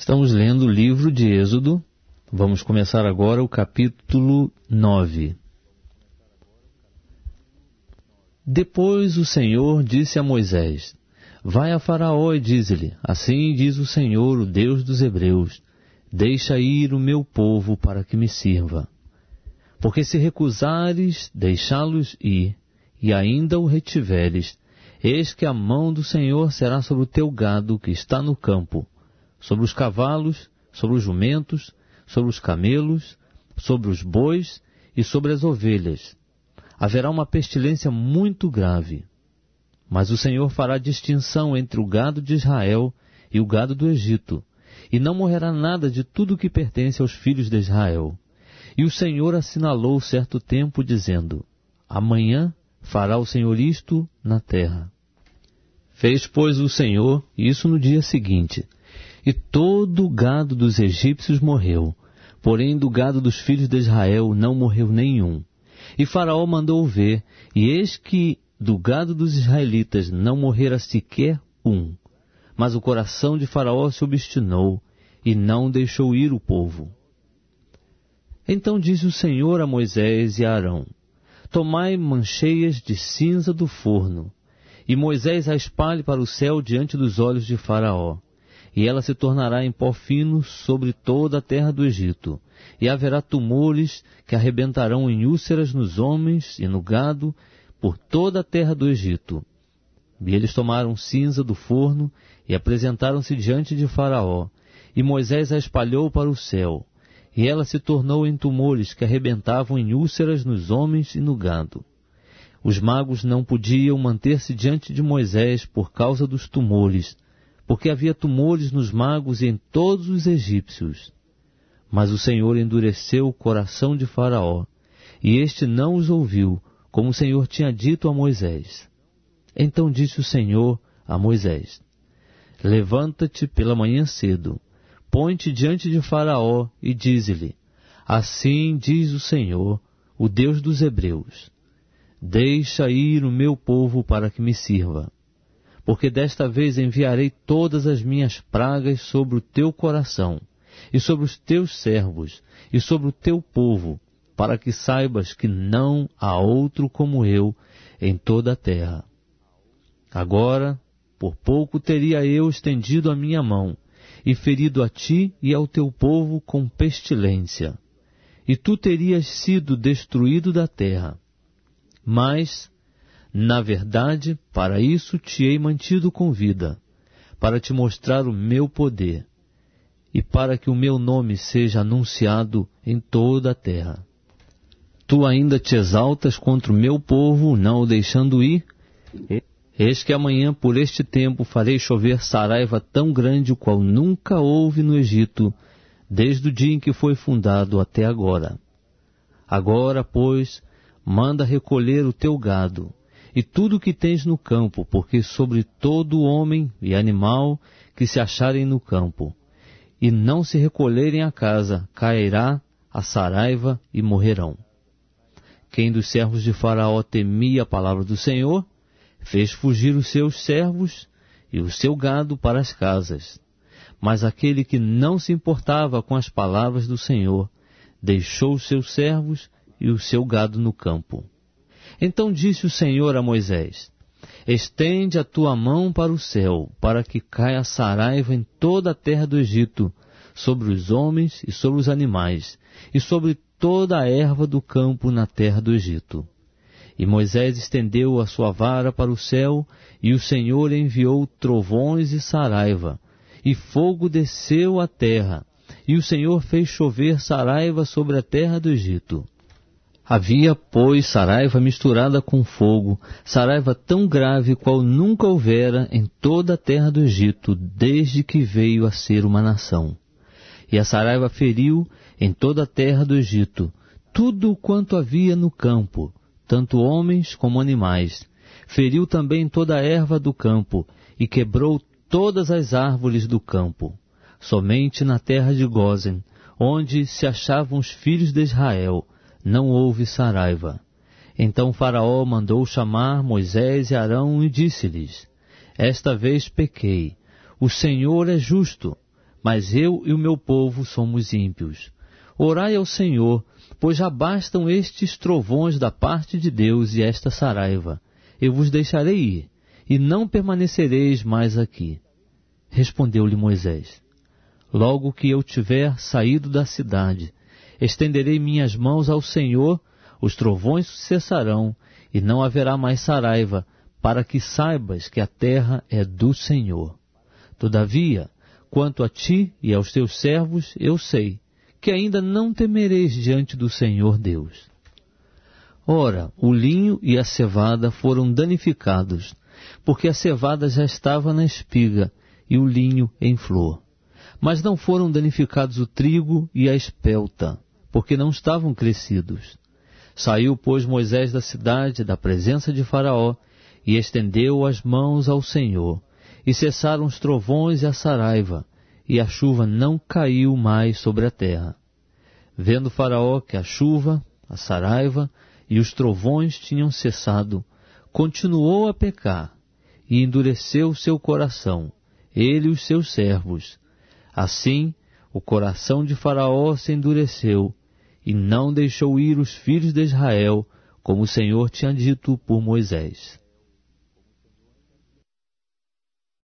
Estamos lendo o livro de Êxodo. Vamos começar agora o capítulo 9. Depois o Senhor disse a Moisés: Vai a Faraó e dize-lhe: Assim diz o Senhor, o Deus dos Hebreus: Deixa ir o meu povo para que me sirva. Porque se recusares deixá-los ir, e ainda o retiveres, eis que a mão do Senhor será sobre o teu gado que está no campo, sobre os cavalos, sobre os jumentos, sobre os camelos, sobre os bois e sobre as ovelhas. Haverá uma pestilência muito grave. Mas o Senhor fará distinção entre o gado de Israel e o gado do Egito, e não morrerá nada de tudo que pertence aos filhos de Israel. E o Senhor assinalou certo tempo, dizendo: Amanhã fará o Senhor isto na terra. Fez, pois, o Senhor isso no dia seguinte, e todo o gado dos egípcios morreu, porém do gado dos filhos de Israel não morreu nenhum. E Faraó mandou ver, e eis que do gado dos israelitas não morrera sequer um. Mas o coração de Faraó se obstinou, e não deixou ir o povo. Então disse o Senhor a Moisés e a Arão: Tomai mancheias de cinza do forno, e Moisés a espalhe para o céu diante dos olhos de Faraó. E ela se tornará em pó fino sobre toda a terra do Egito, e haverá tumores que arrebentarão em úlceras nos homens e no gado por toda a terra do Egito. E eles tomaram cinza do forno e apresentaram-se diante de Faraó, e Moisés a espalhou para o céu, e ela se tornou em tumores que arrebentavam em úlceras nos homens e no gado. Os magos não podiam manter-se diante de Moisés por causa dos tumores, porque havia tumores nos magos e em todos os egípcios. Mas o Senhor endureceu o coração de Faraó, e este não os ouviu, como o Senhor tinha dito a Moisés. Então disse o Senhor a Moisés: Levanta-te pela manhã cedo, põe-te diante de Faraó e dize-lhe: Assim diz o Senhor, o Deus dos Hebreus: Deixa ir o meu povo para que me sirva. Porque desta vez enviarei todas as minhas pragas sobre o teu coração, e sobre os teus servos, e sobre o teu povo, para que saibas que não há outro como eu em toda a terra. Agora, por pouco teria eu estendido a minha mão, e ferido a ti e ao teu povo com pestilência, e tu terias sido destruído da terra. Mas, na verdade, para isso te hei mantido com vida, para te mostrar o meu poder, e para que o meu nome seja anunciado em toda a terra. Tu ainda te exaltas contra o meu povo, não o deixando ir? Eis que amanhã, por este tempo, farei chover saraiva tão grande, o qual nunca houve no Egito, desde o dia em que foi fundado até agora. Agora, pois, manda recolher o teu gado, e tudo o que tens no campo, porque sobre todo homem e animal que se acharem no campo, e não se recolherem à casa, cairá a saraiva e morrerão. Quem dos servos de Faraó temia a palavra do Senhor, fez fugir os seus servos e o seu gado para as casas. Mas aquele que não se importava com as palavras do Senhor, deixou os seus servos e o seu gado no campo. Então disse o Senhor a Moisés: Estende a tua mão para o céu, para que caia a saraiva em toda a terra do Egito, sobre os homens e sobre os animais, e sobre toda a erva do campo na terra do Egito. E Moisés estendeu a sua vara para o céu, e o Senhor enviou trovões e saraiva, e fogo desceu à terra, e o Senhor fez chover saraiva sobre a terra do Egito. Havia, pois, saraiva misturada com fogo, saraiva tão grave qual nunca houvera em toda a terra do Egito, desde que veio a ser uma nação. E a saraiva feriu em toda a terra do Egito tudo quanto havia no campo, tanto homens como animais. Feriu também toda a erva do campo, e quebrou todas as árvores do campo. Somente na terra de Gósen, onde se achavam os filhos de Israel, não houve saraiva. Então Faraó mandou chamar Moisés e Arão e disse-lhes: Esta vez pequei, o Senhor é justo, mas eu e o meu povo somos ímpios. Orai ao Senhor, pois já bastam estes trovões da parte de Deus e esta saraiva. Eu vos deixarei ir, e não permanecereis mais aqui. Respondeu-lhe Moisés: Logo que eu tiver saído da cidade, estenderei minhas mãos ao Senhor, os trovões cessarão, e não haverá mais saraiva, para que saibas que a terra é do Senhor. Todavia, quanto a ti e aos teus servos, eu sei que ainda não temereis diante do Senhor Deus. Ora, o linho e a cevada foram danificados, porque a cevada já estava na espiga e o linho em flor. Mas não foram danificados o trigo e a espelta, porque não estavam crescidos. Saiu, pois, Moisés da cidade, da presença de Faraó, e estendeu as mãos ao Senhor, e cessaram os trovões e a saraiva, e a chuva não caiu mais sobre a terra. Vendo Faraó que a chuva, a saraiva e os trovões tinham cessado, continuou a pecar, e endureceu seu coração, ele e os seus servos. Assim, o coração de Faraó se endureceu, e não deixou ir os filhos de Israel, como o Senhor tinha dito por Moisés.